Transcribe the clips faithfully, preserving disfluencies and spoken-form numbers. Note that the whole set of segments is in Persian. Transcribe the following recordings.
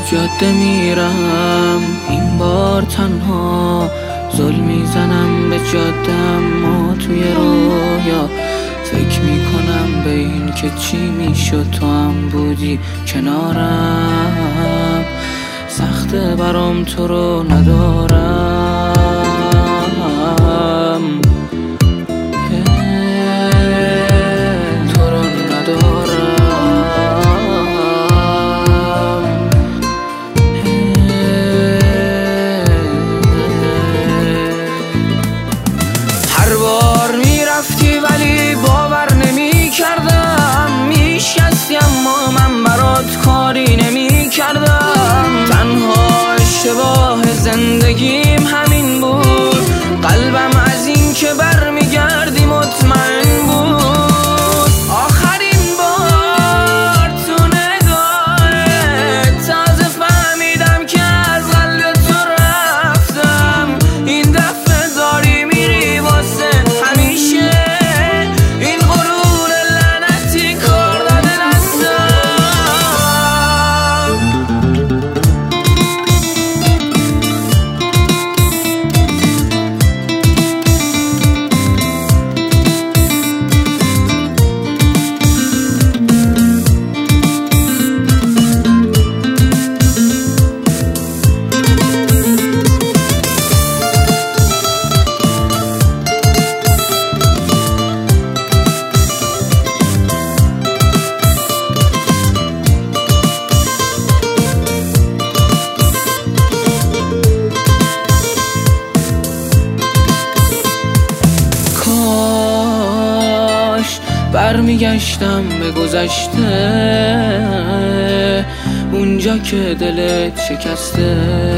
جاده میرم این بار تنها، زل میزنم به جاده اما توی رویا فکر میکنم به این که چی میشد تو هم بودی کنارم. سخته برام تو رو ندارم، تو رو ندارم. هر بار میرفتی ولی باور نمی کردم، میشکستی اما من برات کاری نمی کردم. تنها اشتباه زندگیم همین بود، قلبم از این که برمیگردی مطمئن بود. آخرین بار تو نگاهت تازه فهمیدم که از قلب تو رفتم. این دفعه داری میری واسه همیشه، این غرور لعنتی کار داده دستم. برمیگشتم به گذشته، اونجا که دلت شکسته،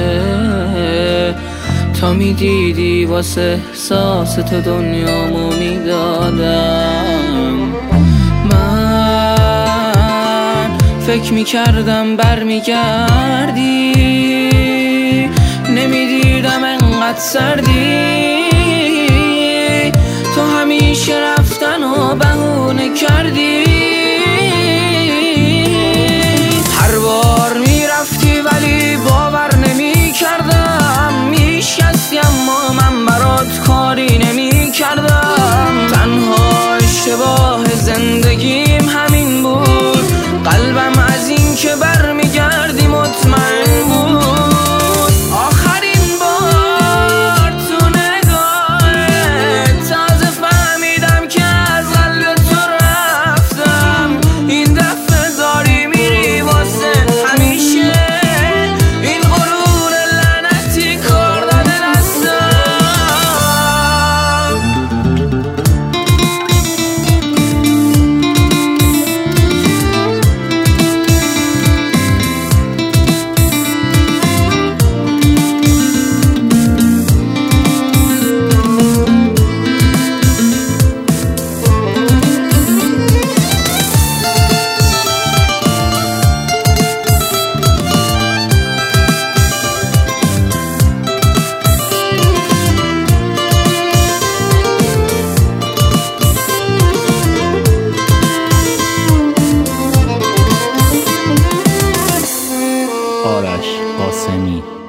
تا میدیدی واسه احساس تو دنیامو میدادم. من فکر میکردم برمیگردی، نمیدیدم انقدر سردی. تو همیشه رفتن و بهونه کردی، هر بار میرفتی ولی باور نمی کردم. میشکستی اما من برات کاری نمی کردم. تنها اشتباه زندگیم همین بود، قلبم از این که برمیگردی مطمئن بود. آرش قاسمی.